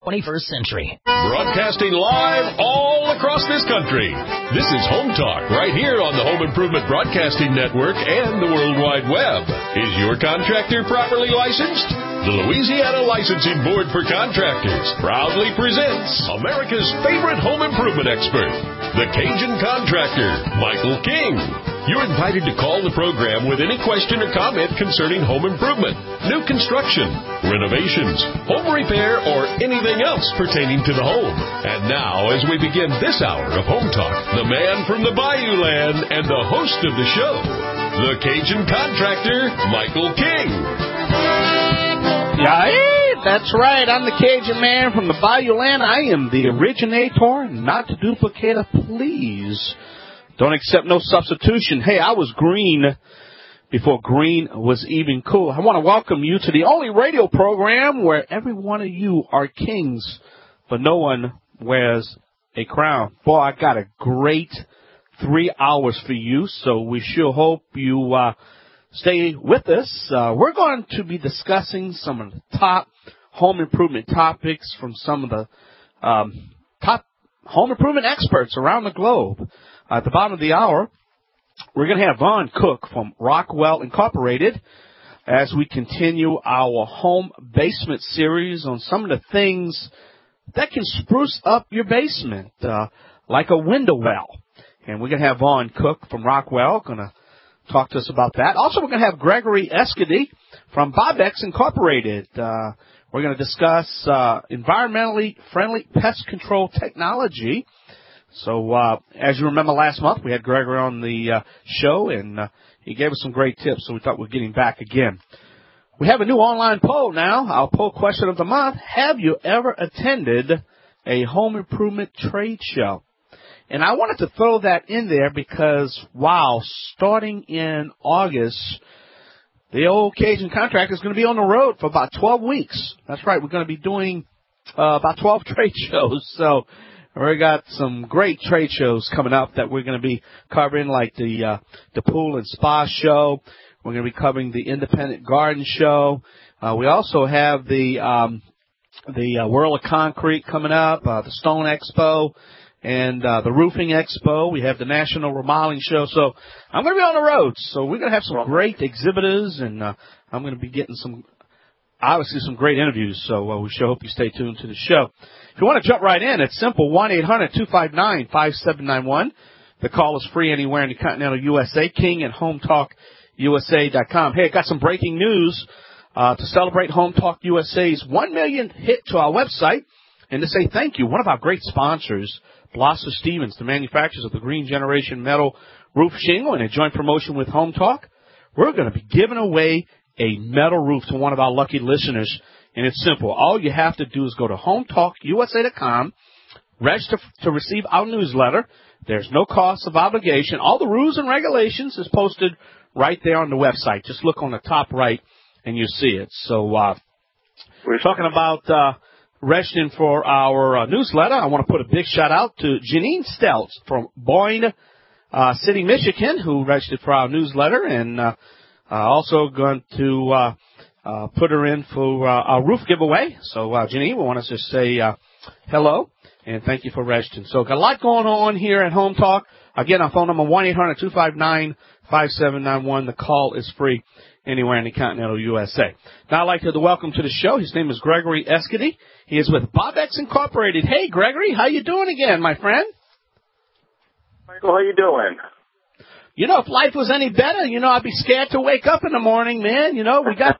21st century. Broadcasting live all across this country. This is Home Talk right here on the Home Improvement Broadcasting Network and the World Wide Web. Is your contractor properly licensed? The Louisiana Licensing Board for Contractors proudly presents America's favorite home improvement expert, the Cajun Contractor, Michael King. You're invited to call the program with any question or comment concerning home improvement, new construction, renovations, home repair, or anything else pertaining to the home. And now, as we begin this hour of Home Talk, the man from the Bayou Land and the host of the show, the Cajun Contractor, Michael King. Yeah, that's right. I'm the Cajun man from the Bayou Land. I am the originator, not to duplicate a please. Don't accept no substitution. Hey, I was green before green was even cool. I want to welcome you to the only radio program where every one of you are kings, but no one wears a crown. Boy, I got a great 3 hours for you, so we sure hope you stay with us. We're going to be discussing some of the top home improvement topics from some of the top home improvement experts around the globe. At the bottom of the hour, we're going to have Vaughn Cook from Rockwell Incorporated as we continue our home basement series on some of the things that can spruce up your basement, like a window well. And we're going to have Vaughn Cook from Rockwell going to talk to us about that. Also, we're going to have Gregory Escady from Bobex Incorporated. We're going to discuss environmentally friendly pest control technology. So, as you remember last month, we had Gregory on the show, and he gave us some great tips, so we thought we'd get him back again. We have a new online poll now, our poll question of the month. Have you ever attended a home improvement trade show? And I wanted to throw that in there because, wow, starting in August, the old Cajun Contractor is going to be on the road for about 12 weeks. That's right, we're going to be doing about 12 trade shows, so we got some great trade shows coming up that we're going to be covering, like the Pool and Spa Show. We're going to be covering the Independent Garden Show. We also have the World of Concrete coming up, the Stone Expo, and the Roofing Expo. We have the National Remodeling Show. So I'm going to be on the road. So we're going to have some great exhibitors, and I'm going to be getting some great interviews. So we sure hope you stay tuned to the show. If you want to jump right in, it's simple, 1-800-259-5791. The call is free anywhere in the continental USA, King at HomeTalkUSA.com. Hey, I got some breaking news to celebrate Home Talk USA's 1 million hit to our website. And to say thank you, one of our great sponsors, Blosser Stevens, the manufacturers of the Green Generation Metal Roof Shingle, in a joint promotion with Home Talk, we're going to be giving away a metal roof to one of our lucky listeners. And it's simple. All you have to do is go to HomeTalkUSA.com, register to receive our newsletter. There's no cost of obligation. All the rules and regulations is posted right there on the website. Just look on the top right and you see it. So we're talking about registering for our newsletter. I want to put a big shout out to Janine Stelz from Boyne City, Michigan, who registered for our newsletter, and also going to put her in for our roof giveaway. So, Janine, we want to just say hello and thank you for registering. So, got a lot going on here at Home Talk. Again, our phone number 1-800-259-5791. The call is free anywhere in the continental USA. Now, I'd like to welcome to the show. His name is Gregory Escady. He is with Bobex Incorporated. Hey, Gregory, how you doing again, my friend? Michael, how you doing? You know, if life was any better, I'd be scared to wake up in the morning, man. We got,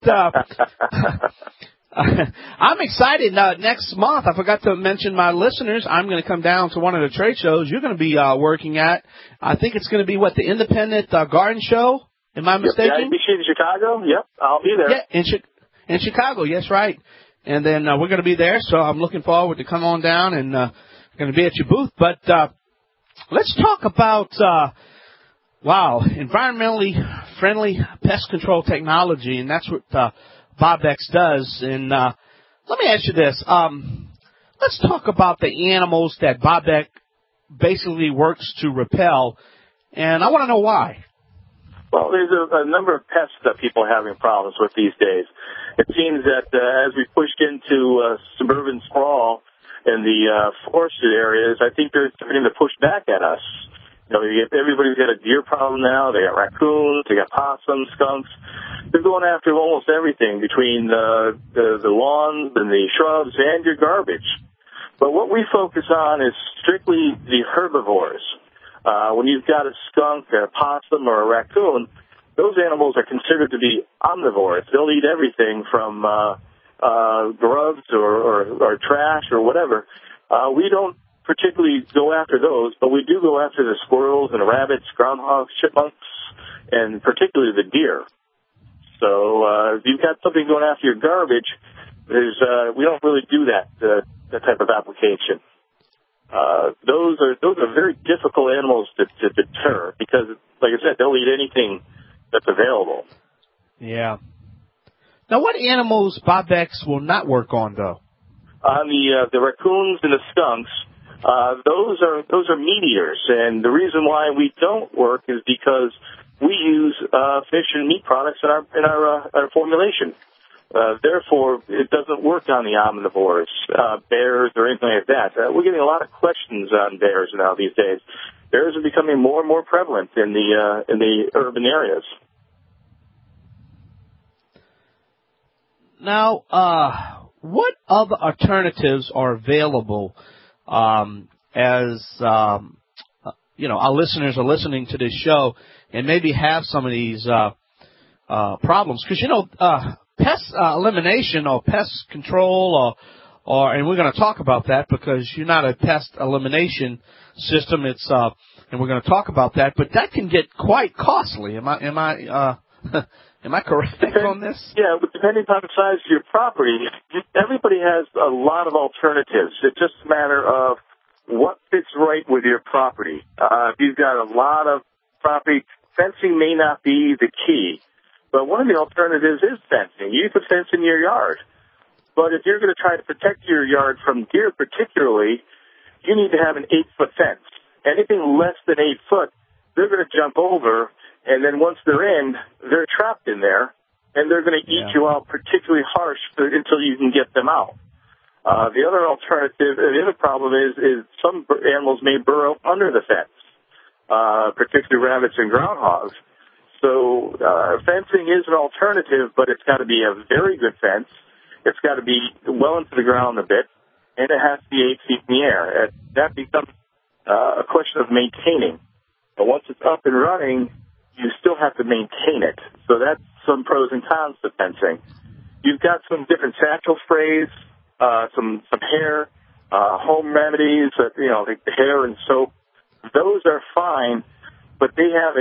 I'm excited. Next month, I forgot to mention my listeners, I'm going to come down to one of the trade shows you're going to be working at. I think it's going to be, the Independent Garden Show? Am I mistaken? Yeah, IBC in Chicago? Yep, I'll be there. Yeah, in Chicago, yes, right. And then we're going to be there, so I'm looking forward to come on down and going to be at your booth. But let's talk about environmentally friendly pest control technology, and that's what Bobex does. And let me ask you this. Let's talk about the animals that Bobex basically works to repel, and I want to know why. Well, there's a number of pests that people are having problems with these days. it seems that as we pushed into suburban sprawl in the forested areas, I think they're starting to push back at us. You know, everybody's got a deer problem now. They got raccoons, they got possums, skunks. They're going after almost everything between the lawns and the shrubs and your garbage. But what we focus on is strictly the herbivores. When you've got a skunk, a possum, or a raccoon, those animals are considered to be omnivores. They'll eat everything from grubs or trash or whatever. We don't particularly go after those, but we do go after the squirrels and the rabbits, groundhogs, chipmunks, and particularly the deer. So if you've got something going after your garbage, we don't really do that type of application. Those are very difficult animals to deter because, like I said, they'll eat anything that's available. Yeah. Now, what animals Bob-X will not work on, though? On the raccoons and the skunks, those are meat eaters, and the reason why we don't work is because we use fish and meat products in our formulation. Therefore, it doesn't work on the omnivores, bears, or anything like that. We're getting a lot of questions on bears now these days. Bears are becoming more and more prevalent in the urban areas. Now, what other alternatives are available as our listeners are listening to this show and maybe have some of these problems? Because, pest elimination or pest control and we're going to talk about that because you're not a pest elimination system. It's and we're going to talk about that, but that can get quite costly. Am I correct on this? Yeah, but depending on the size of your property, everybody has a lot of alternatives. It's just a matter of what fits right with your property. If you've got a lot of property, fencing may not be the key. But one of the alternatives is fencing. You can fence in your yard. But if you're going to try to protect your yard from deer particularly, you need to have an 8-foot fence. Anything less than 8 foot, they're going to jump over, and then once they're in, they're trapped in there, and they're going to eat you out particularly harsh until you can get them out. The other alternative, the other problem is some animals may burrow under the fence, particularly rabbits and groundhogs. So fencing is an alternative, but it's got to be a very good fence. It's got to be well into the ground a bit, and it has to be 8 feet in the air. That becomes a question of maintaining. But once it's up and running, you still have to maintain it. So that's some pros and cons to fencing. You've got some different satchel sprays, some hair, home remedies, like the hair and soap. Those are fine. But they have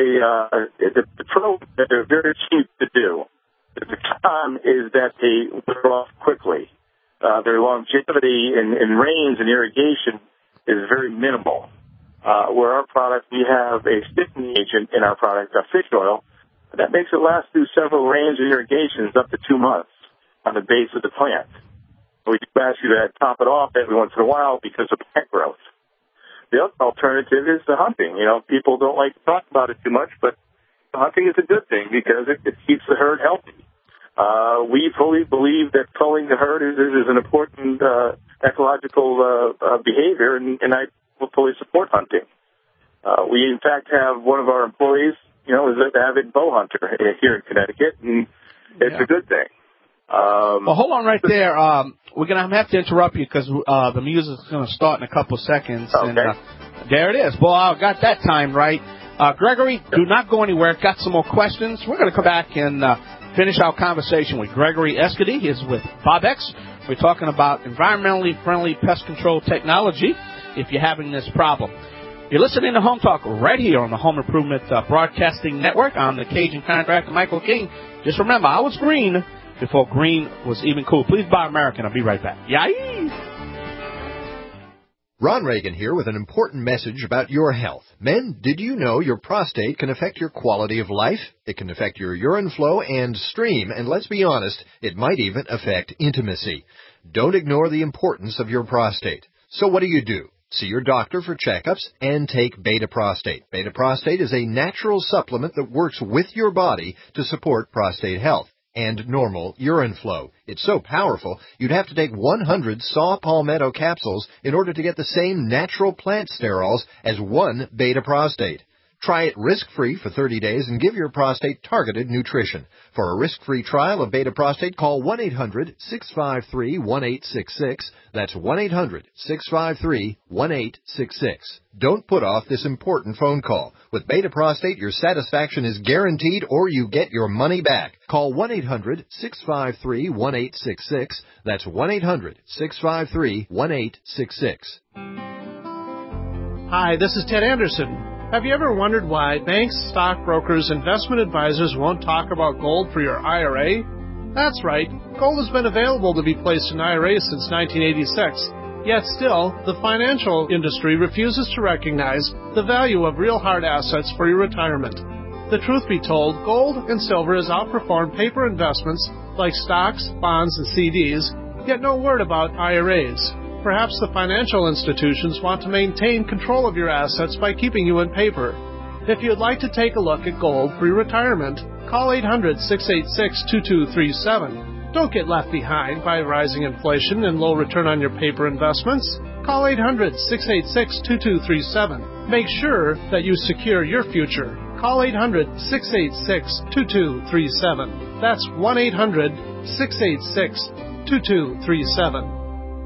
the pro that they're very cheap to do. The con is that they wear off quickly. Their longevity in rains and irrigation is very minimal. Where our product, we have a sticking agent in our product, fish oil, that makes it last through several rains and irrigations up to 2 months on the base of the plant. We do ask you to top it off every once in a while because of plant growth. The other alternative is the hunting. People don't like to talk about it too much, but hunting is a good thing because it keeps the herd healthy. We fully believe that culling the herd is an important ecological behavior, and I will fully support hunting. We, in fact, have one of our employees, is an avid bow hunter here in Connecticut, and it's a good thing. Well, hold on right there. We're going to have to interrupt you because the music's going to start in a couple of seconds. Okay. And there it is. Boy, I got that time right. Gregory, do not go anywhere. Got some more questions. We're going to come back and finish our conversation with Gregory Escudé. He's with Bob-X. We're talking about environmentally friendly pest control technology if you're having this problem. You're listening to Home Talk right here on the Home Improvement Broadcasting Network. I'm the Cajun contractor, Michael King. Just remember, I was green before green was even cool. Please buy American. I'll be right back. Yay! Ron Reagan here with an important message about your health. Men, did you know your prostate can affect your quality of life? It can affect your urine flow and stream, and let's be honest, it might even affect intimacy. Don't ignore the importance of your prostate. So what do? See your doctor for checkups and take Beta Prostate. Beta Prostate is a natural supplement that works with your body to support prostate health. and normal urine flow. It's so powerful, you'd have to take 100 saw palmetto capsules in order to get the same natural plant sterols as one beta prostate. Try it risk-free for 30 days and give your prostate targeted nutrition. For a risk-free trial of Beta Prostate, call 1-800-653-1866. That's 1-800-653-1866. Don't put off this important phone call. With Beta Prostate, your satisfaction is guaranteed or you get your money back. Call 1-800-653-1866. That's 1-800-653-1866. Hi, this is Ted Anderson. Have you ever wondered why banks, stockbrokers, investment advisors won't talk about gold for your IRA? That's right. Gold has been available to be placed in IRAs since 1986. Yet still, the financial industry refuses to recognize the value of real hard assets for your retirement. The truth be told, gold and silver has outperformed paper investments like stocks, bonds, and CDs, yet no word about IRAs. Perhaps the financial institutions want to maintain control of your assets by keeping you in paper. If you'd like to take a look at gold for your retirement, call 800-686-2237. Don't get left behind by rising inflation and low return on your paper investments. Call 800-686-2237. Make sure that you secure your future. Call 800-686-2237. That's 1-800-686-2237.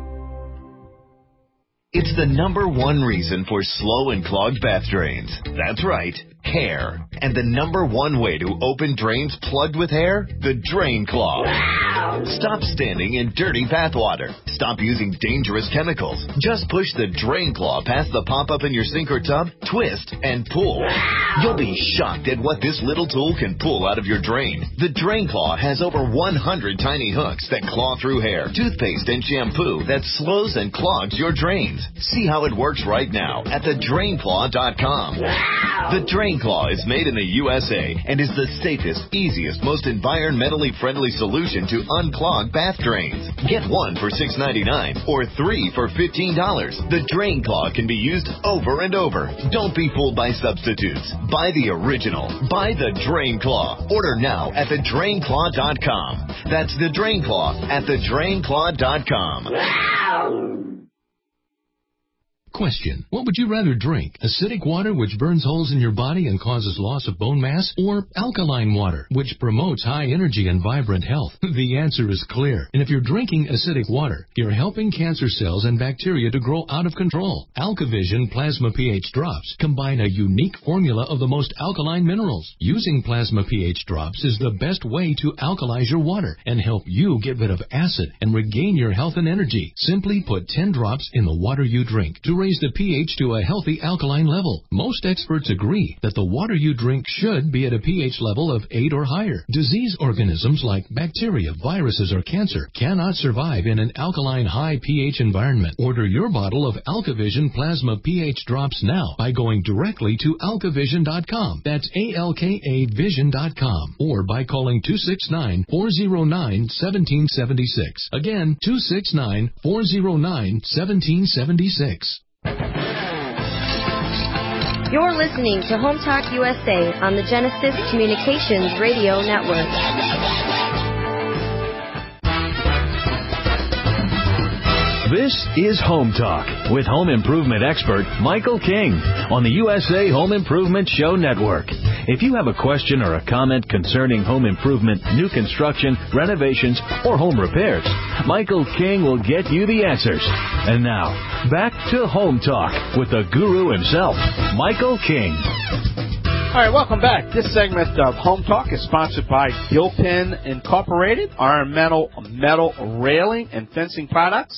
It's the number one reason for slow and clogged bath drains. That's right, hair. And the number one way to open drains plugged with hair? The Drain Claw. Stop standing in dirty bath water. Stop using dangerous chemicals. Just push the Drain Claw past the pop-up in your sink or tub, twist, and pull. You'll be shocked at what this little tool can pull out of your drain. The Drain Claw has over 100 tiny hooks that claw through hair, toothpaste, and shampoo that slows and clogs your drains. See how it works right now at thedrainclaw.com. The Drain Claw is made in the USA and is the safest, easiest, most environmentally friendly solution to unclog bath drains. Get one for $6.99 or three for $15. The Drain Claw can be used over and over. Don't be fooled by substitutes. Buy the original. Buy the Drain Claw. Order now at thedrainclaw.com. That's the Drain Claw at thedrainclaw.com. Question. What would you rather drink? Acidic water, which burns holes in your body and causes loss of bone mass? Or alkaline water, which promotes high energy and vibrant health? The answer is clear. And if you're drinking acidic water, you're helping cancer cells and bacteria to grow out of control. AlkaVision Plasma pH Drops combine a unique formula of the most alkaline minerals. Using Plasma pH Drops is the best way to alkalize your water and help you get rid of acid and regain your health and energy. Simply put 10 drops in the water you drink to raise the pH to a healthy alkaline level. Most experts agree that the water you drink should be at a pH level of 8 or higher. Disease organisms like bacteria, viruses, or cancer cannot survive in an alkaline high pH environment. Order your bottle of AlkaVision Plasma pH Drops now by going directly to alkavision.com. That's ALKAvision.com. Or by calling 269-409-1776. Again, 269-409-1776. You're listening to Home Talk USA on the Genesis Communications Radio Network. This is Home Talk with home improvement expert Michael King on the USA Home Improvement Show Network. If you have a question or a comment concerning home improvement, new construction, renovations, or home repairs, Michael King will get you the answers. And now, back to Home Talk with the guru himself, Michael King. All right, welcome back. This segment of Home Talk is sponsored by Gilpin Incorporated, our metal railing and fencing products.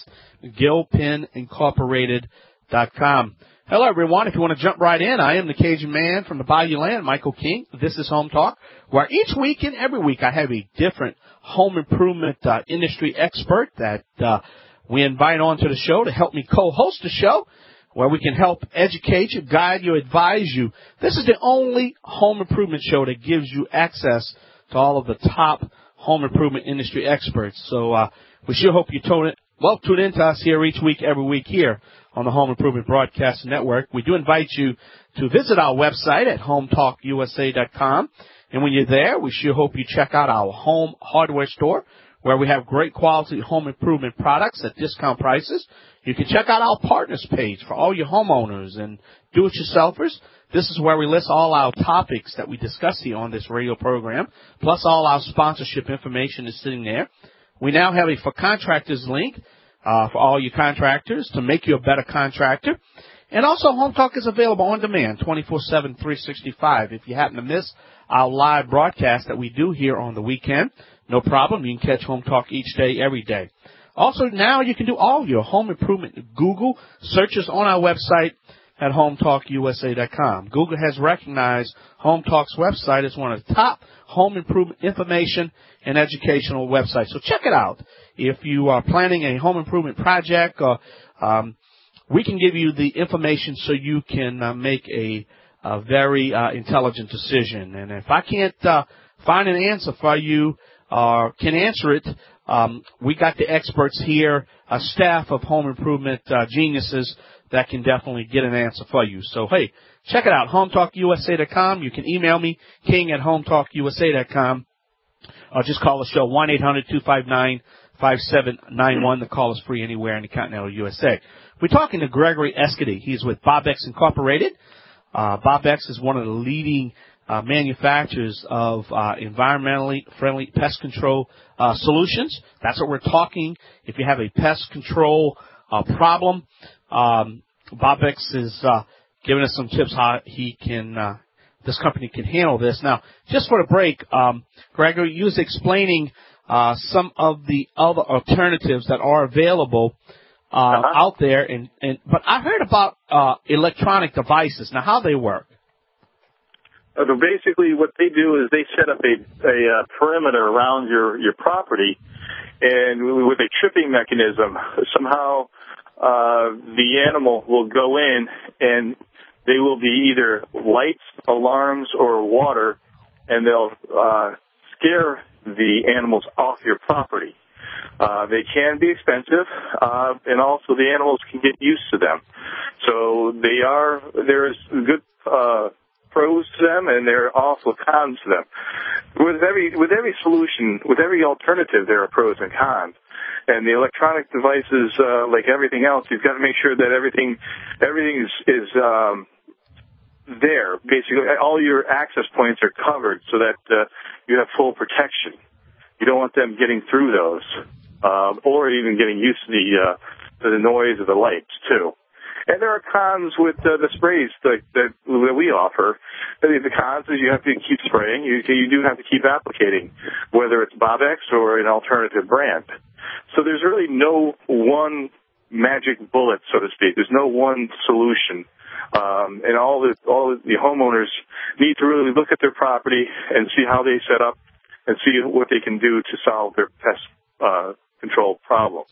GilpinIncorporated.com. Hello, everyone. If you want to jump right in, I am the Cajun man from the Bayou Land, Michael King. This is Home Talk, where each week and every week I have a different home improvement industry expert that we invite onto the show to help me co-host the show, where we can help educate you, guide you, advise you. This is the only home improvement show that gives you access to all of the top home improvement industry experts. So we sure hope you tune in to us here each week, every week here on the Home Improvement Broadcast Network. We do invite you to visit our website at HomeTalkUSA.com. And when you're there, we sure hope you check out our home hardware store, where we have great quality home improvement products at discount prices. You can check out our partners page for all your homeowners and do-it-yourselfers. This is where we list all our topics that we discuss here on this radio program, plus all our sponsorship information is sitting there. We now have a For Contractors link for all you contractors to make you a better contractor. And also, Home Talk is available on demand 24/7, 365. If you happen to miss our live broadcast that we do here on the weekend, no problem. You can catch Home Talk each day, every day. Also, now you can do all your home improvement Google searches on our website at HomeTalkUSA.com. Google has recognized Home Talk's website as one of the top home improvement information and educational websites. So check it out. If you are planning a home improvement project, we can give you the information so you can make a very intelligent decision. And if I can't find an answer for you or can answer it, we got the experts here, a staff of home improvement geniuses that can definitely get an answer for you. So, hey, check it out, HomeTalkUSA.com. You can email me, king@HomeTalkUSA.com, or just call the show, 1-800-259-5791. The call is free anywhere in the continental USA. We're talking to Gregory Escady. He's with Bobex Incorporated. Bobex is one of the leading manufacturers of environmentally friendly pest control solutions. That's what we're talking. If you have a pest control problem, Bobex is giving us some tips how he can, this company can handle this. Now, just for the break, Gregory, you was explaining some of the other alternatives that are available out there, but I heard about electronic devices. Now, how they work? Basically, what they do is they set up a perimeter around your property, and with a tripping mechanism, somehow the animal will go in, and they will be either lights, alarms, or water, and they'll scare the animals off your property. They can be expensive, and also the animals can get used to them. So there's good pros to them, and there are also cons to them. With every solution, with every alternative, there are pros and cons. And the electronic devices, like everything else, you've got to make sure that everything is there. Basically, all your access points are covered so that you have full protection. You don't want them getting through those, or even getting used to the noise of the lights too. And there are cons with the sprays that we offer. The cons is you have to keep spraying. You do have to keep applicating, whether it's Bobex or an alternative brand. So there's really no one magic bullet, so to speak. There's no one solution. And all the homeowners need to really look at their property and see how they set up and see what they can do to solve their pest control problems.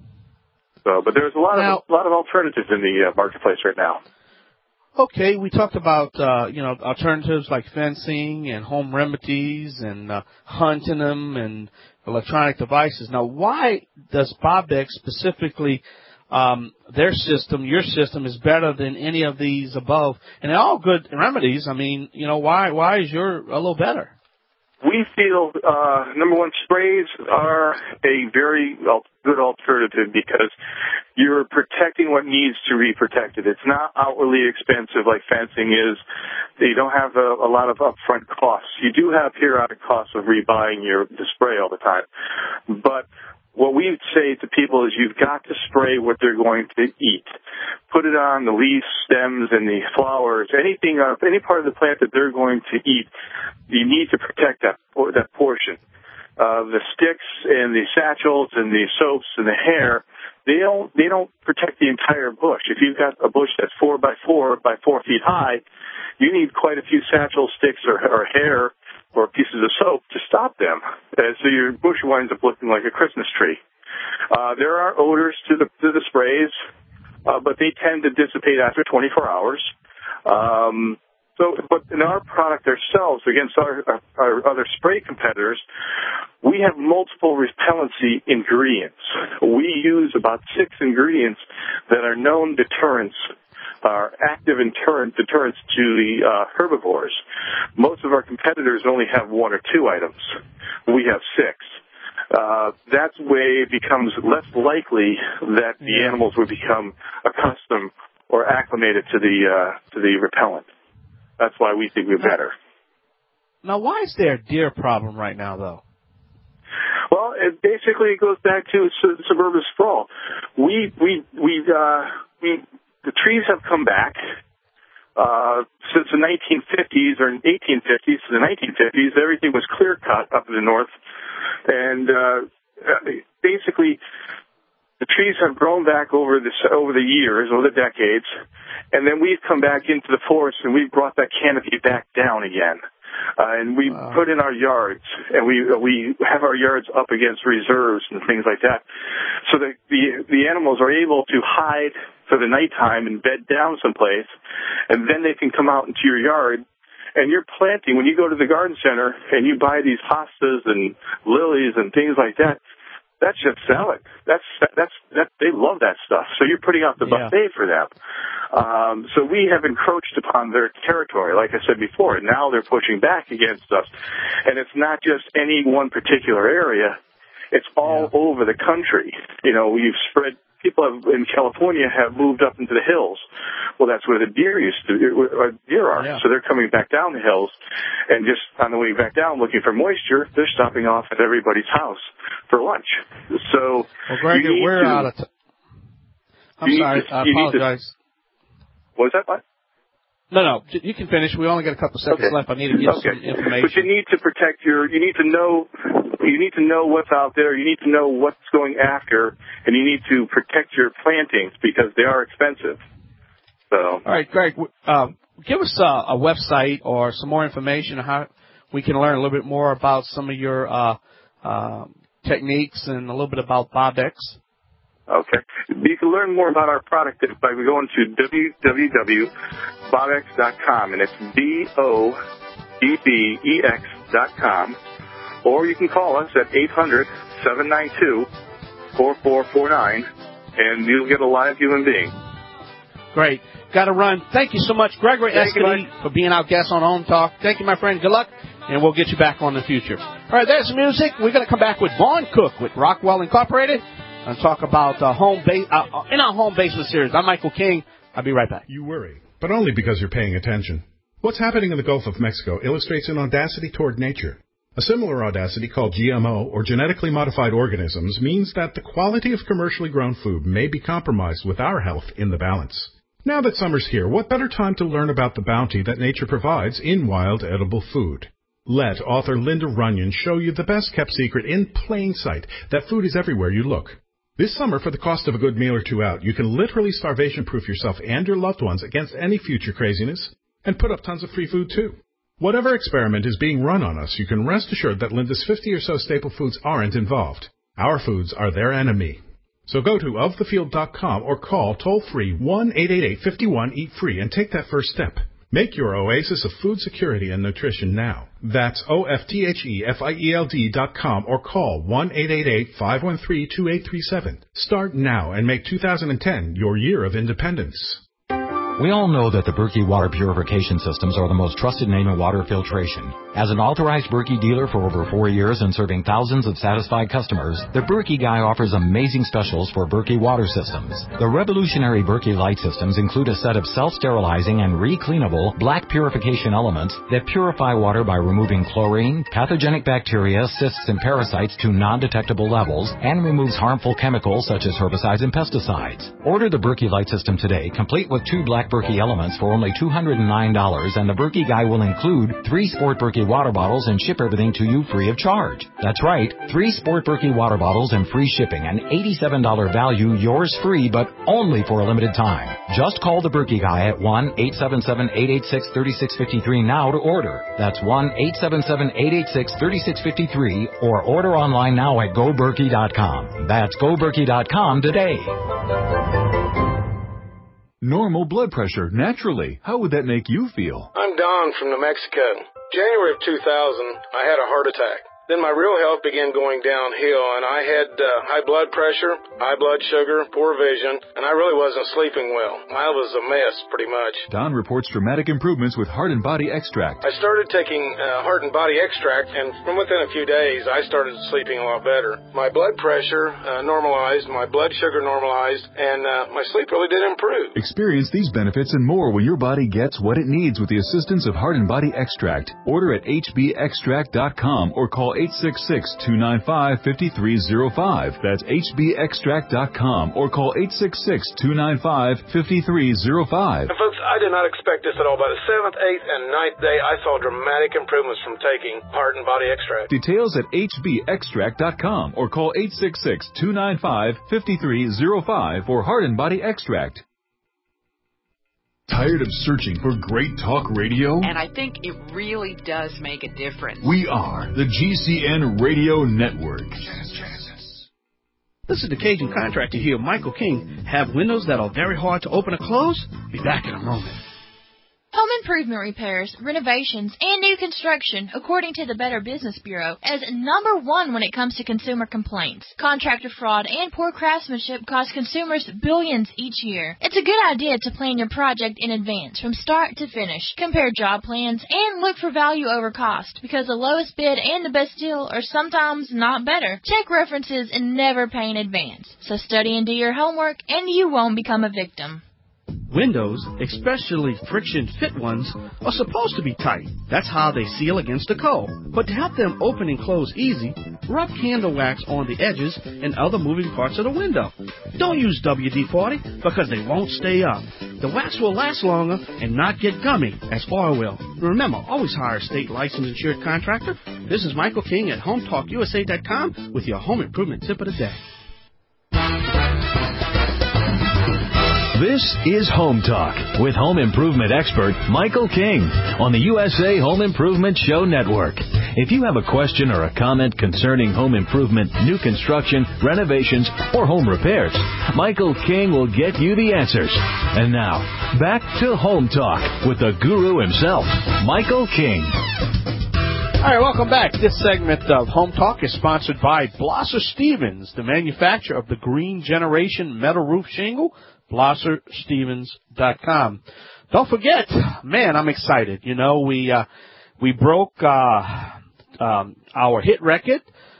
So, but there's a lot of alternatives in the marketplace right now. Okay, we talked about alternatives like fencing and home remedies and hunting them and electronic devices. Now, why does Bobex specifically their system, your system, is better than any of these above? And they're all good remedies. I mean, why is yours a little better? We feel, number one, sprays are a very good alternative because you're protecting what needs to be protected. It's not outwardly expensive like fencing is. You don't have a lot of upfront costs. You do have periodic costs of rebuying the spray all the time. But what we say to people is you've got to spray what they're going to eat. Put it on the leaves, stems, and the flowers, any part of the plant that they're going to eat. You need to protect that portion. The sticks and the satchels and the soaps and the hair, they don't protect the entire bush. If you've got a bush that's 4 by 4 by 4 feet high, you need quite a few satchel sticks or hair or pieces of soap to stop them. So your bush winds up looking like a Christmas tree. There are odors to the sprays, but they tend to dissipate after 24 hours. But in our product ourselves, against our other spray competitors, we have multiple repellency ingredients. We use about 6 ingredients that are known deterrents are active deterrents to the herbivores. Most of our competitors only have 1 or 2 items. We have 6. That way it becomes less likely that the animals would become accustomed or acclimated to the repellent. That's why we think we're better. Now, why is there a deer problem right now, though? Well, it basically goes back to suburban sprawl. The trees have come back since the 1950s or 1850s to the 1950s. Everything was clear cut up in the north, and basically the trees have grown back over the years, over the decades, and then we've come back into the forest and we've brought that canopy back down again. And we put in our yards, and we have our yards up against reserves and things like that, so that the animals are able to hide for the nighttime and bed down someplace, and then they can come out into your yard. And you're planting, when you go to the garden center and you buy these hostas and lilies and things like that, that's just selling. They love that stuff. So you're putting out the buffet for them. So we have encroached upon their territory, like I said before, and now they're pushing back against us. And it's not just any one particular area. It's all over the country. You know, we've spread. People in California have moved up into the hills. Well, that's where the deer are. Yeah. So they're coming back down the hills, and just on the way back down, looking for moisture, they're stopping off at everybody's house for lunch. So, well, Greg, we're out of time. I'm sorry, I apologize. What was that, Mike? No, you can finish. We only got a couple seconds left. I need to get some information. But you need to protect you need to know what's out there. You need to know what's going after, and you need to protect your plantings because they are expensive. So. All right, Greg, give us a website or some more information on how we can learn a little bit more about some of your techniques and a little bit about Bobex. Okay. You can learn more about our product by going to www.bobex.com, and it's BOBBEX.com, or you can call us at 800-792-4449, and you'll get a live human being. Great. Got to run. Thank you so much, Gregory Escudi, for being our guest on Home Talk. Thank you, my friend. Good luck, and we'll get you back on in the future. All right, there's the music. We're going to come back with Vaughn Cook with Rockwell Incorporated and talk about in our home basement series. I'm Michael King. I'll be right back. You worry, but only because you're paying attention. What's happening in the Gulf of Mexico illustrates an audacity toward nature. A similar audacity called GMO, or genetically modified organisms, means that the quality of commercially grown food may be compromised with our health in the balance. Now that summer's here, what better time to learn about the bounty that nature provides in wild edible food? Let author Linda Runyon show you the best-kept secret in plain sight, that food is everywhere you look. This summer, for the cost of a good meal or two out, you can literally starvation-proof yourself and your loved ones against any future craziness, and put up tons of free food, too. Whatever experiment is being run on us, you can rest assured that Linda's 50 or so staple foods aren't involved. Our foods are their enemy. So go to ofthefield.com or call toll-free 1-888-51-EAT-FREE and take that first step. Make your oasis of food security and nutrition now. That's OFTHEFIELD.com or call 1-888-513-2837. Start now and make 2010 your year of independence. We all know that the Berkey water purification systems are the most trusted name in water filtration. As an authorized Berkey dealer for over 4 years and serving thousands of satisfied customers, the Berkey Guy offers amazing specials for Berkey water systems. The revolutionary Berkey light systems include a set of self-sterilizing and re-cleanable black purification elements that purify water by removing chlorine, pathogenic bacteria, cysts, and parasites to non-detectable levels, and removes harmful chemicals such as herbicides and pesticides. Order the Berkey light system today, complete with 2 black Berkey elements for only $209, and the Berkey Guy will include 3 Sport Berkey water bottles and ship everything to you free of charge. That's right, 3 Sport Berkey water bottles and free shipping, an $87 value, yours free, but only for a limited time. Just call the Berkey Guy at 1-877-886-3653 now to order. That's 1-877-886-3653, or order online now at GoBerkey.com. That's GoBerkey.com today. Normal blood pressure, naturally. How would that make you feel? I'm Don from New Mexico. January of 2000, I had a heart attack. Then my real health began going downhill, and I had high blood pressure, high blood sugar, poor vision, and I really wasn't sleeping well. I was a mess, pretty much. Don reports dramatic improvements with Heart and Body Extract. I started taking Heart and Body Extract, and from within a few days, I started sleeping a lot better. My blood pressure normalized, my blood sugar normalized, and my sleep really did improve. Experience these benefits and more when your body gets what it needs with the assistance of Heart and Body Extract. Order at hbextract.com or call 866-295-5305. That's hbextract.com or call 866-295-5305. And folks, I did not expect this at all. By the 7th, 8th, and 9th day, I saw dramatic improvements from taking Heart and Body Extract. Details at hbextract.com or call 866-295-5305 for Heart and Body Extract. Tired of searching for great talk radio? And I think it really does make a difference. We are the GCN Radio Network. This is the Cajun Contractor here, Michael King. Have windows that are very hard to open or close? Be back in a moment. Home improvement repairs, renovations, and new construction, according to the Better Business Bureau, is number one when it comes to consumer complaints. Contractor fraud and poor craftsmanship cost consumers billions each year. It's a good idea to plan your project in advance, from start to finish. Compare job plans and look for value over cost, because the lowest bid and the best deal are sometimes not better. Check references and never pay in advance. So study and do your homework, and you won't become a victim. Windows, especially friction-fit ones, are supposed to be tight. That's how they seal against the cold. But to help them open and close easy, rub candle wax on the edges and other moving parts of the window. Don't use WD-40 because they won't stay up. The wax will last longer and not get gummy, as oil will. Remember, always hire a state licensed insured contractor. This is Michael King at HomeTalkUSA.com with your home improvement tip of the day. This is Home Talk with home improvement expert Michael King on the USA Home Improvement Show Network. If you have a question or a comment concerning home improvement, new construction, renovations, or home repairs, Michael King will get you the answers. And now, back to Home Talk with the guru himself, Michael King. All right, welcome back. This segment of Home Talk is sponsored by Blosser Stevens, the manufacturer of the Green Generation metal roof shingle. BlosserStevens.com. Don't forget, man, I'm excited. You know, we broke our hit record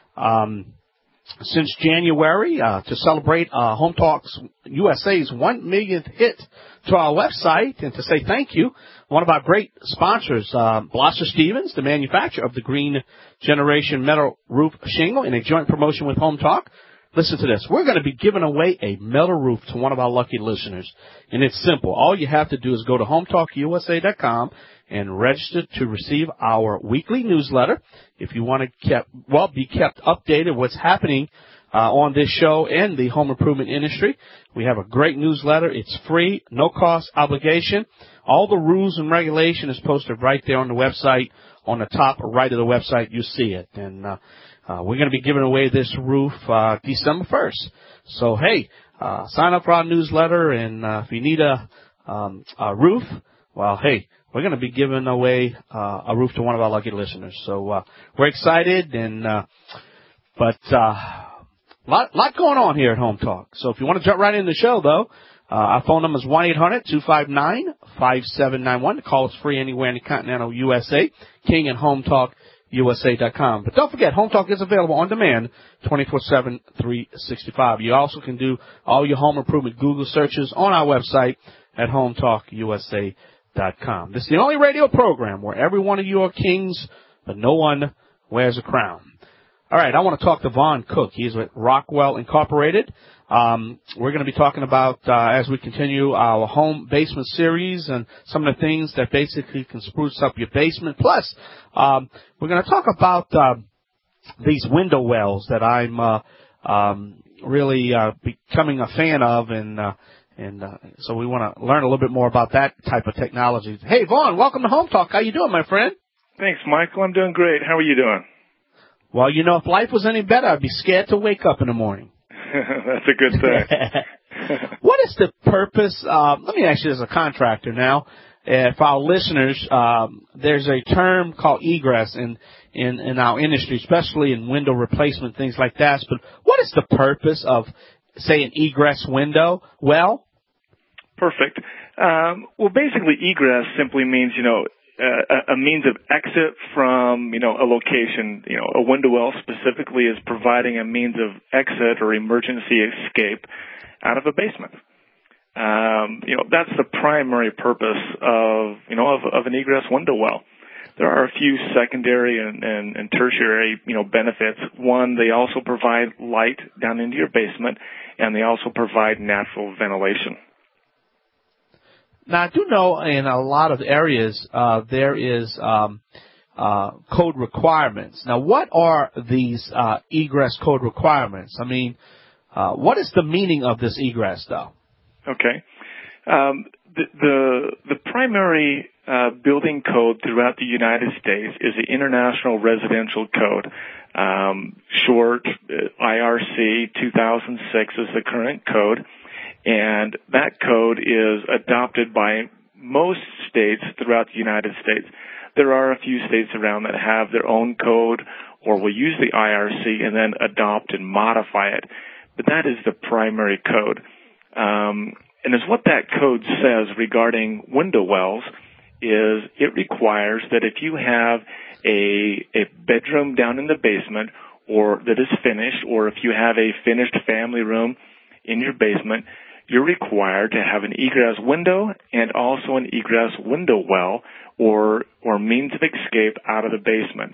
since January to celebrate Home Talks USA's 1 millionth hit to our website and to say thank you. One of our great sponsors, Blosser Stevens, the manufacturer of the Green Generation metal roof shingle, in a joint promotion with Home Talk. Listen to this. We're going to be giving away a metal roof to one of our lucky listeners. And it's simple. All you have to do is go to HomeTalkUSA.com and register to receive our weekly newsletter. If you want to be kept updated what's happening on this show and the home improvement industry, we have a great newsletter. It's free, no cost obligation. All the rules and regulation is posted right there on the website. On the top right of the website, you see it. And we're going to be giving away this roof December 1st. So, hey, sign up for our newsletter, and if you need a roof, well, hey, we're going to be giving away a roof to one of our lucky listeners. So we're excited, and but lot going on here at Home Talk. So if you want to jump right in the show, though, our phone number is 1-800-259-5791. The call is free anywhere in the continental USA. King and HomeTalkUSA.com. But don't forget, Home Talk is available on demand 24/7, 365. You also can do all your home improvement Google searches on our website at HomeTalkUSA.com. This is the only radio program where every one of you are kings, but no one wears a crown. All right, I want to talk to Vaughn Cook. He's with Rockwell Incorporated. We're going to be talking about, as we continue our home basement series and some of the things that basically can spruce up your basement. Plus, we're going to talk about these window wells that I'm really becoming a fan of, and so we want to learn a little bit more about that type of technology. Hey, Vaughn, welcome to Home Talk. How you doing, my friend? Thanks, Michael. I'm doing great. How are you doing? Well, you know, if life was any better, I'd be scared to wake up in the morning. That's a good thing. What is the purpose? Let me ask you as a contractor now, for our listeners, there's a term called egress in our industry, especially in window replacement, things like that. But what is the purpose of, say, an egress window? Well, perfect. Well, basically, egress simply means, a means of exit from, a location. A window well specifically is providing a means of exit or emergency escape out of a basement. That's the primary purpose of an egress window well. There are a few secondary and tertiary, benefits. One, they also provide light down into your basement, and they also provide natural ventilation. Now, I do know in a lot of areas there is code requirements. Now, what are these egress code requirements? I mean, what is the meaning of this egress, though? Okay. The primary building code throughout the United States is the International Residential Code. Short, IRC 2006 is the current code. And that code is adopted by most states throughout the United States. There are a few states around that have their own code or will use the IRC and then adopt and modify it. But that is the primary code. And as what that code says regarding window wells is it requires that if you have a bedroom down in the basement or that is finished, or if you have a finished family room in your basement, you're required to have an egress window and also an egress window well or means of escape out of the basement.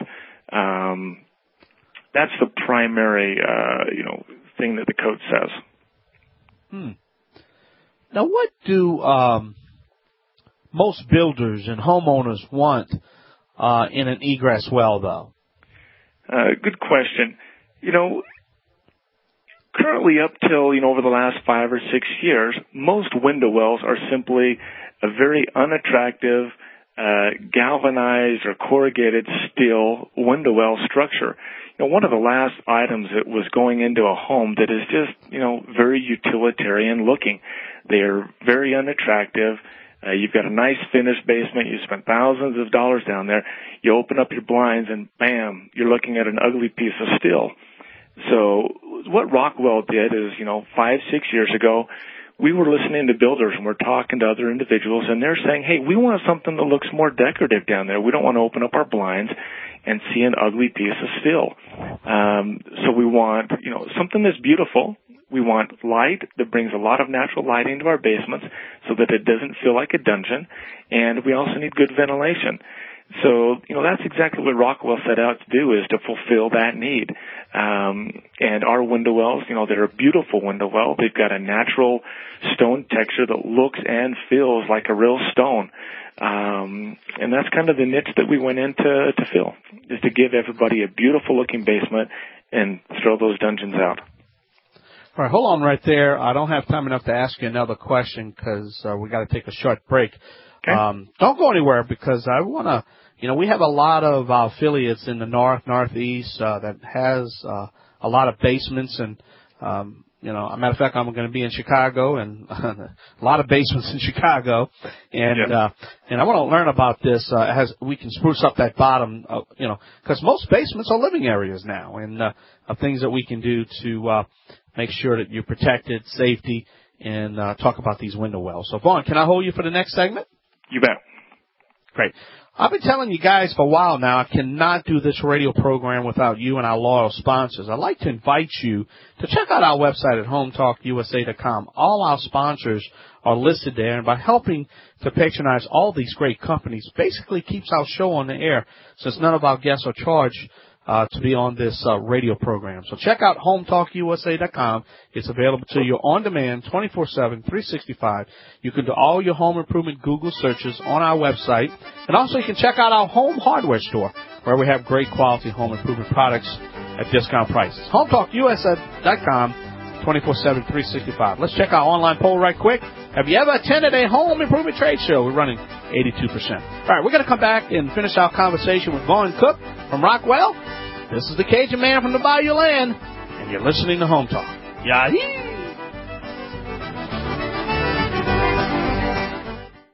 That's the primary, thing that the code says. Now, what do most builders and homeowners want in an egress well, though? Good question. Currently, up till, over the last 5 or 6 years, most window wells are simply a very unattractive, galvanized or corrugated steel window well structure. One of the last items that was going into a home that is just, very utilitarian looking. They are very unattractive. You've got a nice finished basement. You spent thousands of dollars down there. You open up your blinds and bam, you're looking at an ugly piece of steel. So what Rockwell did is, 5, 6 years ago, we were listening to builders and we're talking to other individuals and they're saying, hey, we want something that looks more decorative down there. We don't want to open up our blinds and see an ugly piece of steel. So we want, something that's beautiful. We want light that brings a lot of natural light into our basements so that it doesn't feel like a dungeon. And we also need good ventilation. So, that's exactly what Rockwell set out to do, is to fulfill that need. And our window wells, they're a beautiful window well. They've got a natural stone texture that looks and feels like a real stone. And that's kind of the niche that we went in to fill, is to give everybody a beautiful looking basement and throw those dungeons out. All right, hold on right there. I don't have time enough to ask you another question because we got to take a short break. Okay. Don't go anywhere because I want to, we have a lot of affiliates in the northeast that has a lot of basements and, a matter of fact, I'm going to be in Chicago and a lot of basements in Chicago. And I want to learn about this as we can spruce up that bottom, because most basements are living areas now and things that we can do to make sure that you're protected, safety, and talk about these window wells. So, Vaughn, can I hold you for the next segment? You bet. Great. I've been telling you guys for a while now, I cannot do this radio program without you and our loyal sponsors. I'd like to invite you to check out our website at HometalkUSA.com. All our sponsors are listed there, and by helping to patronize all these great companies, basically keeps our show on the air, since none of our guests are charged to be on this radio program. So check out HometalkUSA.com. It's available to you on demand 24/7, 365. You can do all your home improvement Google searches on our website. And also you can check out our home hardware store where we have great quality home improvement products at discount prices. HometalkUSA.com, 24/7, 365. Let's check our online poll right quick. Have you ever attended a home improvement trade show? We're running 82%. All right, we're going to come back and finish our conversation with Vaughn Cook from Rockwell. This is the Cajun Man from the Bayou Land, and you're listening to Home Talk. Yahee!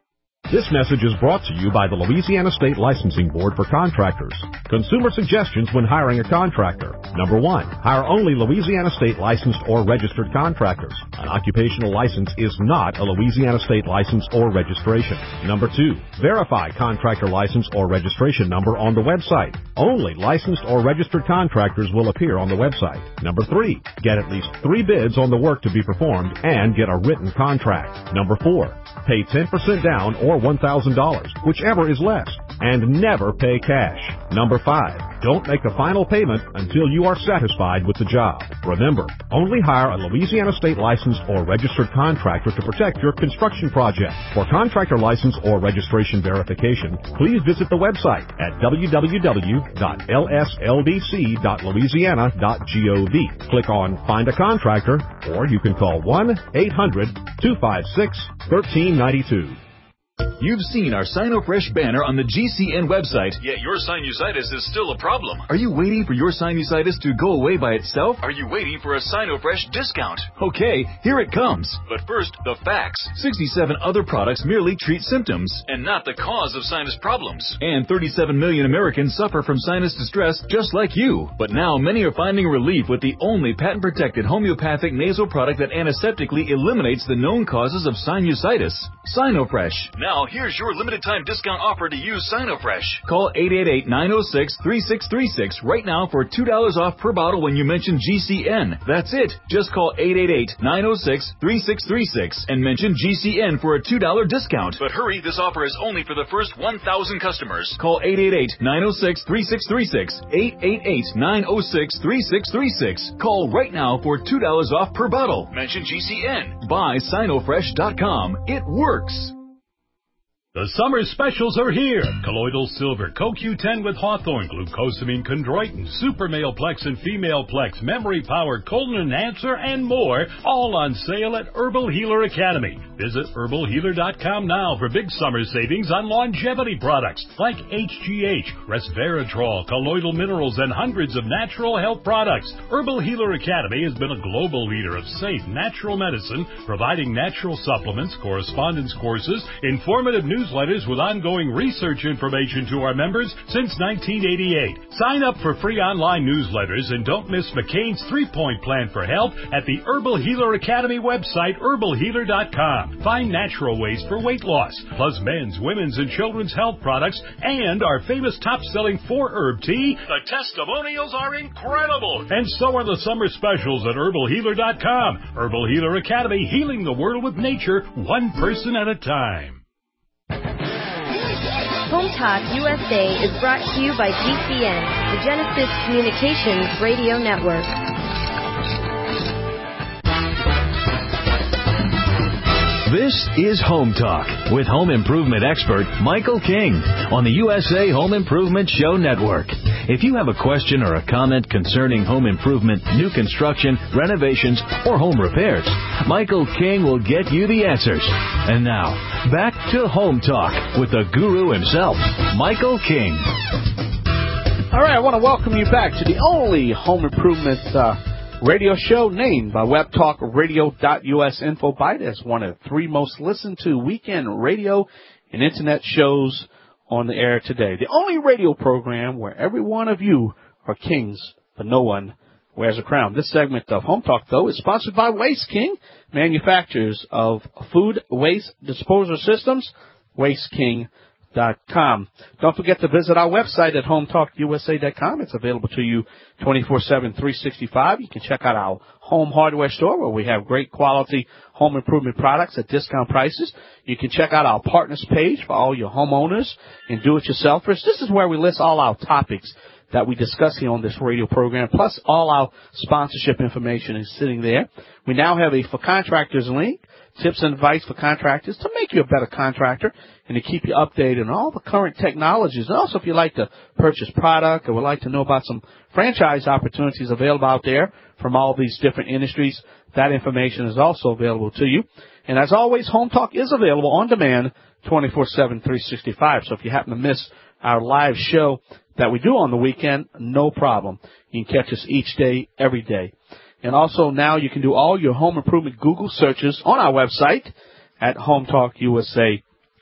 This message is brought to you by the Louisiana State Licensing Board for Contractors. Consumer suggestions when hiring a contractor. Number 1, hire only Louisiana State licensed or registered contractors. An occupational license is not a Louisiana State license or registration. Number 2, verify contractor license or registration number on the website. Only licensed or registered contractors will appear on the website. Number 3, get at least 3 bids on the work to be performed and get a written contract. Number 4, pay 10% down or $1,000, whichever is less, and never pay cash. Number 5, don't make a final payment until you are satisfied with the job. Remember, only hire a Louisiana State licensed or registered contractor to protect your construction project. For contractor license or registration verification, please visit the website at www.lsldc.louisiana.gov. Click on Find a Contractor, or you can call 1-800-256-1392. You've seen our SinuFresh banner on the GCN website, yet your sinusitis is still a problem. Are you waiting for your sinusitis to go away by itself? Are you waiting for a SinuFresh discount? Okay, here it comes. But first, the facts. 67 other products merely treat symptoms and not the cause of sinus problems. And 37 million Americans suffer from sinus distress just like you. But now many are finding relief with the only patent-protected homeopathic nasal product that antiseptically eliminates the known causes of sinusitis. SinuFresh. Now, here's your limited time discount offer to use SinuFresh. Call 888-906-3636 right now for $2 off per bottle when you mention GCN. That's it. Just call 888-906-3636 and mention GCN for a $2 discount. But hurry, this offer is only for the first 1,000 customers. Call 888-906-3636. 888-906-3636. Call right now for $2 off per bottle. Mention GCN. Buy SinuFresh.com. It works. The summer specials are here. Colloidal Silver, CoQ10 with Hawthorne, Glucosamine Chondroitin, Super Male Plex and Female Plex, Memory Power, Colon Enhancer, and more, all on sale at Herbal Healer Academy. Visit herbalhealer.com now for big summer savings on longevity products like HGH, Resveratrol, colloidal minerals, and hundreds of natural health products. Herbal Healer Academy has been a global leader of safe, natural medicine, providing natural supplements, correspondence courses, informative newsletters with ongoing research information to our members since 1988. Sign up for free online newsletters and don't miss McCain's 3-point plan for health at the Herbal Healer Academy website, herbalhealer.com. Find natural ways for weight loss, plus men's, women's, and children's health products, and our famous top-selling 4-herb tea. The testimonials are incredible, and so are the summer specials at herbalhealer.com. Herbal Healer Academy, healing the world with nature, one person at a time. Home Talk USA is brought to you by GCN, the Genesis Communications Radio Network. This is Home Talk with home improvement expert Michael King on the USA Home Improvement Show Network. If you have a question or a comment concerning home improvement, new construction, renovations, or home repairs, Michael King will get you the answers. And now, back to Home Talk with the guru himself, Michael King. All right, I want to welcome you back to the only home improvement radio show named by WebTalkRadio.us InfoBite as one of the 3 most listened to weekend radio and internet shows on the air today. The only radio program where every one of you are kings, but no one wears a crown. This segment of Home Talk, though, is sponsored by Waste King, manufacturers of food waste disposal systems, WasteKing.com. Don't forget to visit our website at HomeTalkUSA.com. It's available to you 24/7, 365. You can check out our home hardware store where we have great quality home improvement products at discount prices. You can check out our partners page for all your homeowners and do-it-yourselfers. This is where we list all our topics that we discuss here on this radio program, plus all our sponsorship information is sitting there. We now have a For Contractors link, tips and advice for contractors to make you a better contractor and to keep you updated on all the current technologies. And also, if you'd like to purchase product or would like to know about some franchise opportunities available out there from all these different industries, that information is also available to you. And as always, Home Talk is available on demand 24/7, 365. So if you happen to miss our live show that we do on the weekend, no problem. You can catch us each day, every day. And also now you can do all your home improvement Google searches on our website at HomeTalkUSA.com.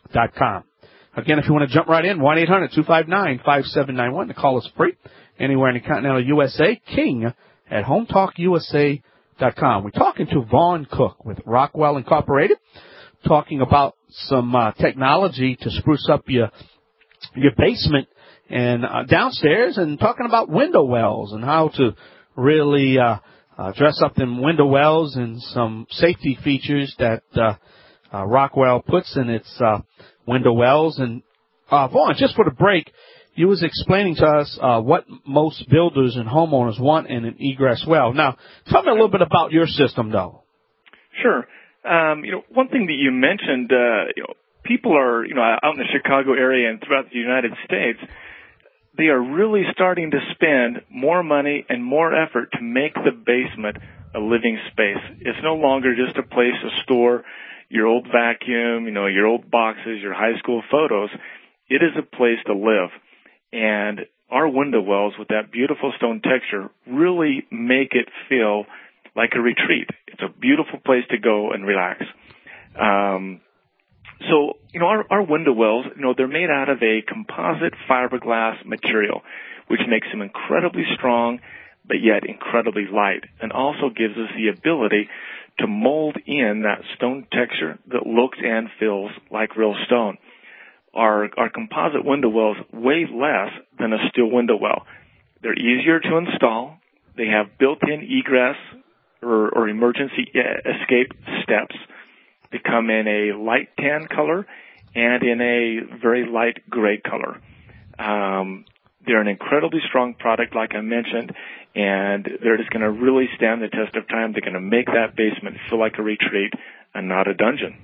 Again, if you want to jump right in, 1-800-259-5791. The call is free. Anywhere in the continental USA, King at HometalkUSA.com. We're talking to Vaughn Cook with Rockwell Incorporated, talking about some technology to spruce up your basement and downstairs, and talking about window wells and how to really dress up them window wells and some safety features that Rockwell puts in its window wells. And Vaughn, just for the break, you was explaining to us what most builders and homeowners want in an egress well. Now, tell me a little bit about your system, though. Sure. One thing that you mentioned, people are, out in the Chicago area and throughout the United States, they are really starting to spend more money and more effort to make the basement a living space. It's no longer just a place to store your old vacuum, your old boxes, your high school photos. It is a place to live. And our window wells with that beautiful stone texture really make it feel like a retreat. It's a beautiful place to go and relax. Our window wells, they're made out of a composite fiberglass material, which makes them incredibly strong, but yet incredibly light, and also gives us the ability to mold in that stone texture that looks and feels like real stone. Our composite window wells weigh less than a steel window well. They're easier to install. They have built-in egress or emergency escape steps. They come in a light tan color and in a very light gray color. They're an incredibly strong product, like I mentioned, and they're just going to really stand the test of time. They're going to make that basement feel like a retreat and not a dungeon.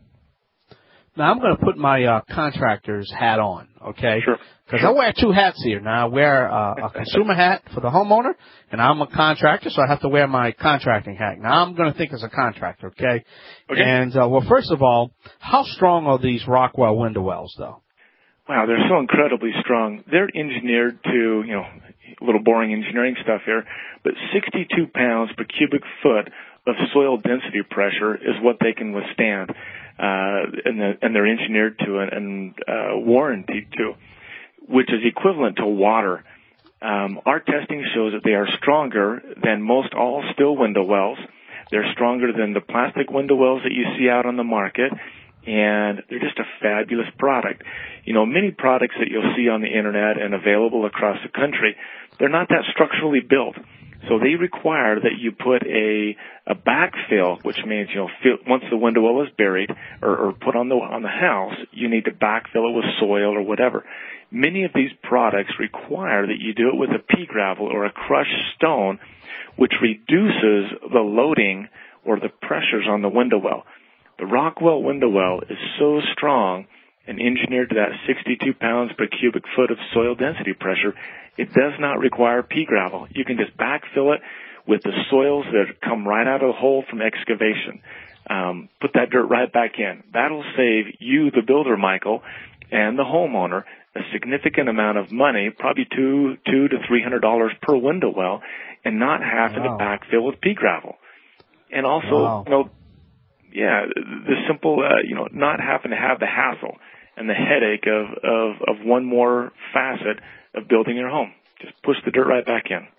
Now, I'm going to put my contractor's hat on, okay? Sure. Because I wear two hats here. Now, I wear a consumer hat for the homeowner, and I'm a contractor, so I have to wear my contracting hat. Now, I'm going to think as a contractor, okay? And, first of all, how strong are these Rockwell window wells, though? Wow, they're so incredibly strong. They're engineered to, a little boring engineering stuff here, but 62 pounds per cubic foot of soil density pressure is what they can withstand. And they're engineered to and warranted to, which is equivalent to water. Our testing shows that they are stronger than most all steel window wells. They're stronger than the plastic window wells that you see out on the market, and they're just a fabulous product. Many products that you'll see on the internet and available across the country, they're not that structurally built. So they require that you put a backfill, which means, once the window well is buried or put on the house, you need to backfill it with soil or whatever. Many of these products require that you do it with a pea gravel or a crushed stone, which reduces the loading or the pressures on the window well. The Rockwell window well is so strong and engineered to that 62 pounds per cubic foot of soil density pressure, it does not require pea gravel. You can just backfill it with the soils that come right out of the hole from excavation. Put that dirt right back in. That'll save you, the builder, Michael, and the homeowner a significant amount of money, probably $200 to $300 per window well, and not having to backfill with pea gravel. And also, the simple, not having to have the hassle and the headache of one more facet of building your home. Just push the dirt right back in.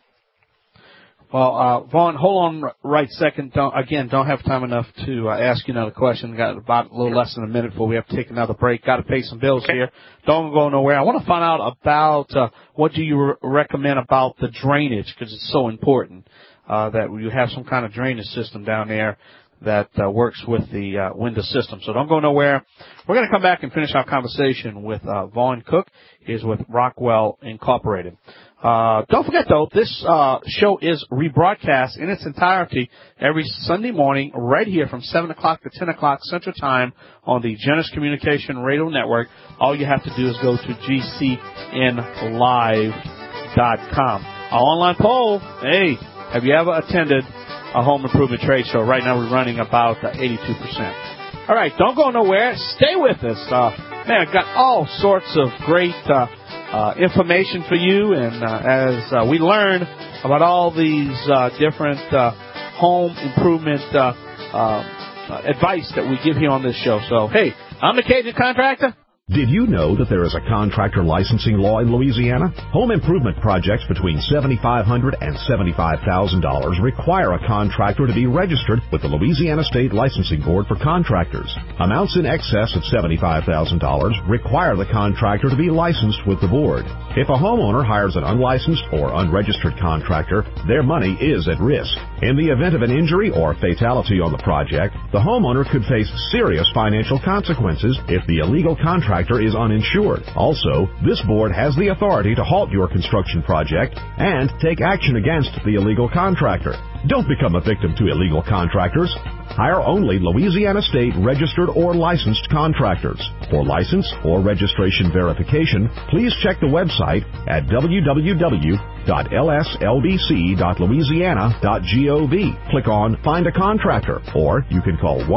Well, Vaughn, hold on right second. Don't have time enough to ask you another question. Got about a little less than a minute before we have to take another break. Got to pay some bills here. Don't go nowhere. I want to find out about what do you recommend about the drainage, because it's so important that you have some kind of drainage system down there that works with the window system. So don't go nowhere. We're going to come back and finish our conversation with Vaughn Cook. He's with Rockwell Incorporated. Don't forget, though, this show is rebroadcast in its entirety every Sunday morning right here from 7 o'clock to 10 o'clock Central Time on the Genesis Communication Radio Network. All you have to do is go to GCNlive.com. Our online poll, hey, have you ever attended a home improvement trade show? Right now we're running about 82%. All right, don't go nowhere. Stay with us. I've got all sorts of great information for you, and as we learn about all these different home improvement advice that we give here on this show. So, hey, I'm the Cajun Contractor. Did you know that there is a contractor licensing law in Louisiana? Home improvement projects between $7,500 and $75,000 require a contractor to be registered with the Louisiana State Licensing Board for Contractors. Amounts in excess of $75,000 require the contractor to be licensed with the board. If a homeowner hires an unlicensed or unregistered contractor, their money is at risk. In the event of an injury or fatality on the project, the homeowner could face serious financial consequences if the illegal contractor is uninsured. Also, this board has the authority to halt your construction project and take action against the illegal contractor. Don't become a victim to illegal contractors. Hire only Louisiana State registered or licensed contractors. For license or registration verification, please check the website at www.lslbc.louisiana.gov. Click on Find a Contractor, or you can call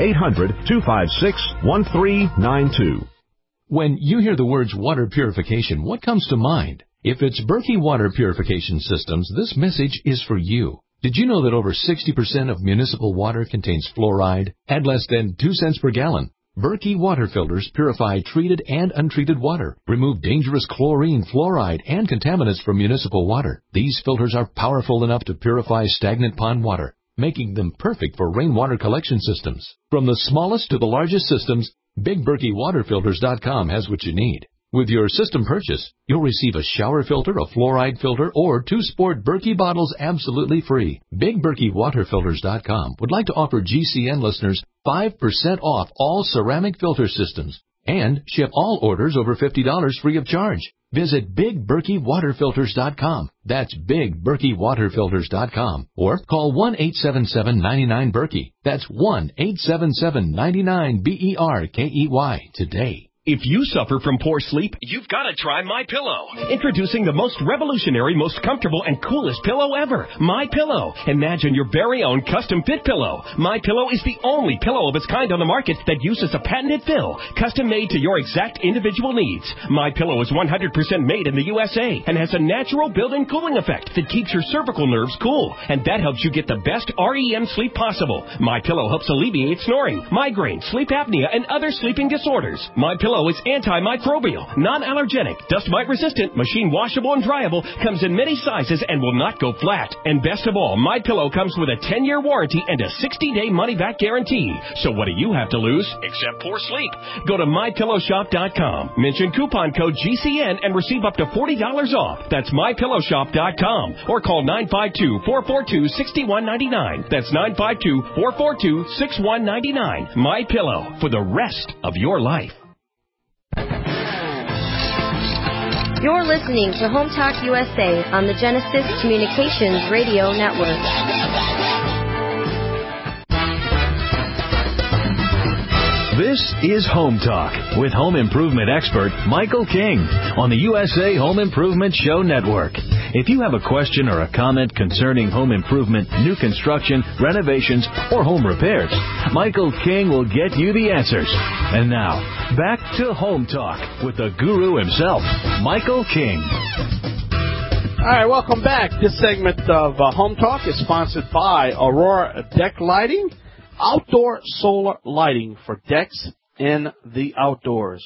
1-800-256-1392. When you hear the words water purification, what comes to mind? If it's Berkey Water Purification Systems, this message is for you. Did you know that over 60% of municipal water contains fluoride at less than 2 cents per gallon? Berkey water filters purify treated and untreated water, remove dangerous chlorine, fluoride, and contaminants from municipal water. These filters are powerful enough to purify stagnant pond water, making them perfect for rainwater collection systems. From the smallest to the largest systems, BigBerkeyWaterFilters.com has what you need. With your system purchase, you'll receive a shower filter, a fluoride filter, or 2 sport Berkey bottles absolutely free. BigBerkeyWaterFilters.com would like to offer GCN listeners 5% off all ceramic filter systems and ship all orders over $50 free of charge. Visit BigBerkeyWaterFilters.com. That's BigBerkeyWaterFilters.com. Or call 1-877-99-BERKEY. That's 1-877-99-BERKEY today. If you suffer from poor sleep, you've got to try MyPillow. Introducing the most revolutionary, most comfortable, and coolest pillow ever, MyPillow. Imagine your very own custom-fit pillow. MyPillow is the only pillow of its kind on the market that uses a patented fill, custom-made to your exact individual needs. MyPillow is 100% made in the USA and has a natural built-in cooling effect that keeps your cervical nerves cool, and that helps you get the best REM sleep possible. MyPillow helps alleviate snoring, migraine, sleep apnea, and other sleeping disorders. MyPillow is antimicrobial, non-allergenic, dust mite resistant, machine washable and dryable, comes in many sizes and will not go flat. And best of all, MyPillow comes with a 10-year warranty and a 60-day money-back guarantee. So what do you have to lose except poor sleep? Go to MyPillowShop.com, mention coupon code GCN and receive up to $40 off. That's MyPillowShop.com, or call 952-442-6199. That's 952-442-6199. MyPillow, for the rest of your life. You're listening to Home Talk USA on the Genesis Communications Radio Network. This is Home Talk with home improvement expert Michael King on the USA Home Improvement Show Network. If you have a question or a comment concerning home improvement, new construction, renovations, or home repairs, Michael King will get you the answers. And now, back to Home Talk with the guru himself, Michael King. All right, welcome back. This segment of Home Talk is sponsored by Aurora Deck Lighting. Outdoor solar lighting for decks in the outdoors.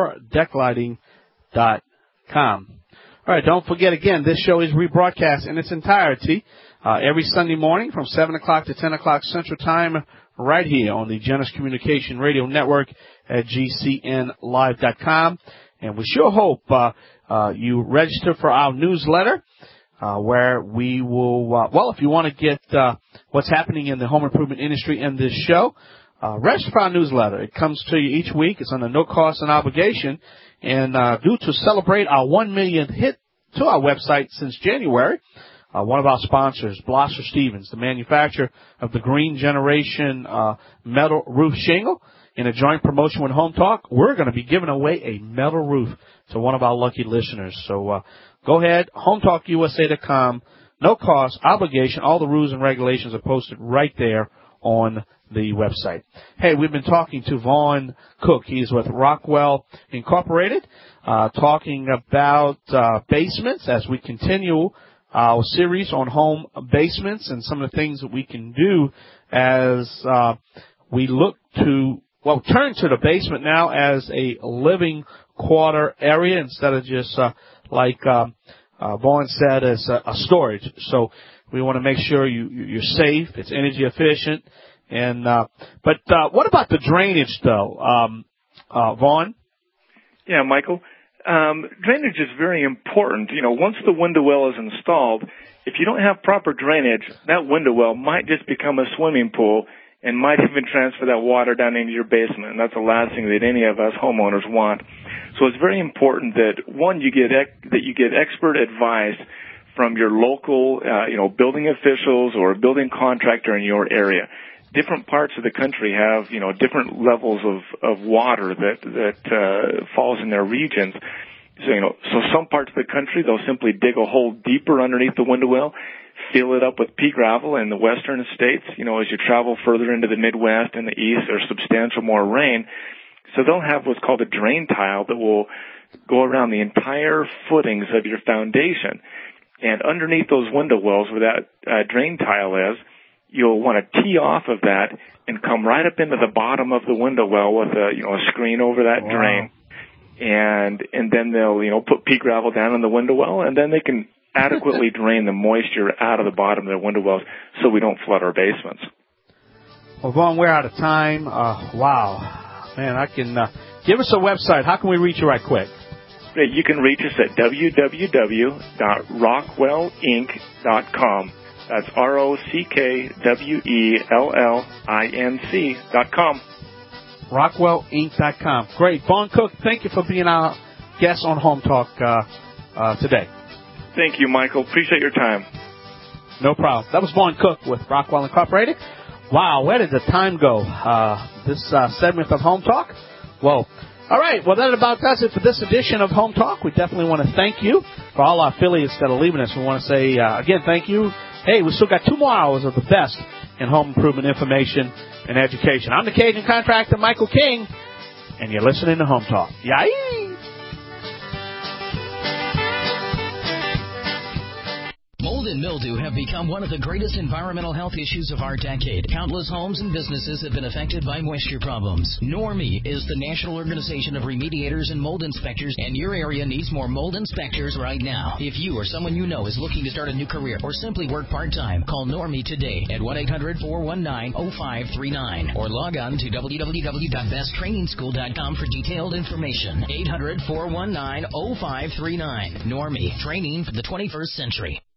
AuroraDeckLighting.com. All right, don't forget again, this show is rebroadcast in its entirety every Sunday morning from 7 o'clock to 10 o'clock Central Time right here on the Genesis Communication Radio Network at GCNLive.com. And we sure hope you register for our newsletter. Where we will, if you want to get what's happening in the home improvement industry in this show, register for our newsletter. It comes to you each week. It's under no cost and obligation. And due to celebrate our 1 million hit to our website since January, one of our sponsors, Blosser Stevens, the manufacturer of the Green Generation metal roof shingle, in a joint promotion with Home Talk, we're going to be giving away a metal roof to one of our lucky listeners. So go ahead, HomeTalkUSA.com, no cost, obligation. All the rules and regulations are posted right there on the website. Hey, we've been talking to Vaughn Cook. He's with Rockwell Incorporated, talking about basements as we continue our series on home basements and some of the things that we can do as we look to, turn to the basement now as a living quarter area instead of just like Vaughn said, as a storage. So we want to make sure you're safe, it's energy efficient. And but what about the drainage, though, Vaughn? Yeah, Michael. Drainage is very important. Once the window well is installed, if you don't have proper drainage, that window well might just become a swimming pool and might even transfer that water down into your basement. And that's the last thing that any of us homeowners want. So it's very important that, one, you get expert advice from your local, building officials or a building contractor in your area. Different parts of the country have, different levels of water that falls in their regions. So some parts of the country, they'll simply dig a hole deeper underneath the window well, fill it up with pea gravel. In the western states, as you travel further into the Midwest and the East, there's substantial more rain. So they'll have what's called a drain tile that will go around the entire footings of your foundation. And underneath those window wells where that drain tile is, you'll want to tee off of that and come right up into the bottom of the window well with a screen over that drain. And then they'll, put pea gravel down in the window well, and then they can adequately drain the moisture out of the bottom of the window wells so we don't flood our basements. Well, Vaughn, we're out of time. Wow. Man, I can, give us a website. How can we reach you right quick? You can reach us at www.rockwellinc.com. That's ROCKWELLINC.com. RockwellInc.com. Great. Vaughn Cook, thank you for being our guest on Home Talk today. Thank you, Michael. Appreciate your time. No problem. That was Vaughn Cook with Rockwell Incorporated. Wow, where did the time go? This segment of Home Talk? Whoa. All right, well, that about does it for this edition of Home Talk. We definitely want to thank you. For all our affiliates that are leaving us, we want to say, again, thank you. Hey, we still got 2 more hours of the best in home improvement information and education. I'm the Cajun contractor, Michael King, and you're listening to Home Talk. Yay! Mold and mildew have become one of the greatest environmental health issues of our decade. Countless homes and businesses have been affected by moisture problems. NORMI is the National Organization of Remediators and Mold Inspectors, and your area needs more mold inspectors right now. If you or someone you know is looking to start a new career or simply work part-time, call NORMI today at 1-800-419-0539 or log on to www.besttrainingschool.com for detailed information. 800-419-0539. NORMI, training for the 21st century.